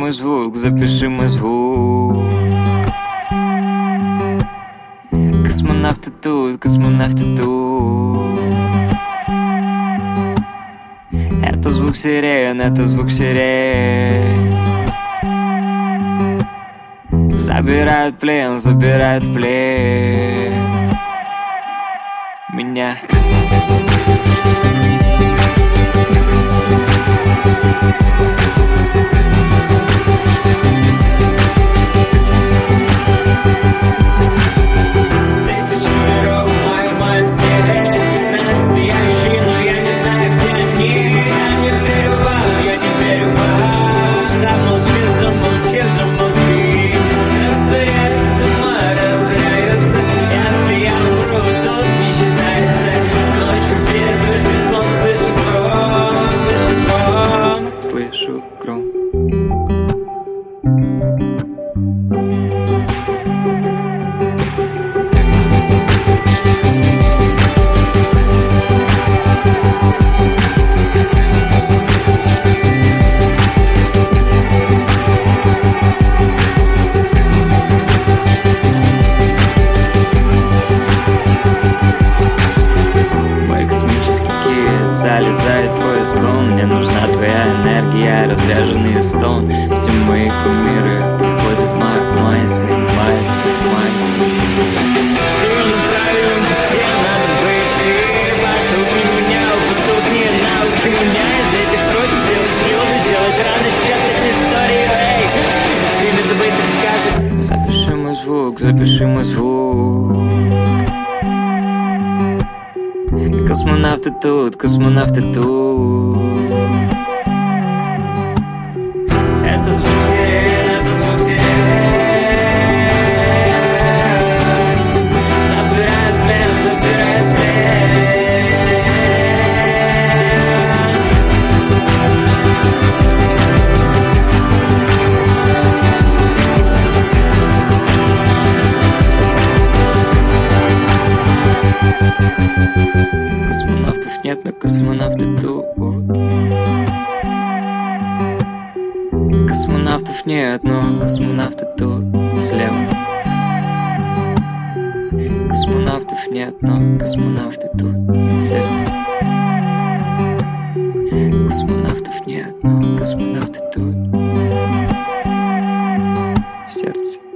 мой звук, запиши мой звук. Космонавты тут, космонавты тут. Это звук сирен, это звук сирен. Забирают плен, забирают плен меня. Тысячи миров в моем мальстве, настоящие, но я не знаю, где они. Я не верю вам, я не верю вам. Замолчи, замолчи, замолчи. Растворяется дома, растворяются. Если я умру, тут не считается. Ночью перед Рождеством слышу гром, слышу гром. Мой космический кит залезает в твой сон. Мне нужна твоя энергия, разряженный стон. Все мои кумиры приходят мысли. Стильным правильным пути надо быть. Потупни меня, потупни, научи меня. Из этих строчек делать слезы, делать радость, прятать историю. Эй, из фильма забытых сказок. Запиши мой звук, запиши мой звук. Космонавты тут, космонавты тут. Это звук сирен, это звук сирен. Забирает плен, забирает плен. Космонавтов нет, но космонавты тут. Космонавтов нет, но космонавты тут. Слева. Космонавтов нет, но космонавты тут. В сердце. Космонавтов нет, но космонавты тут. В сердце.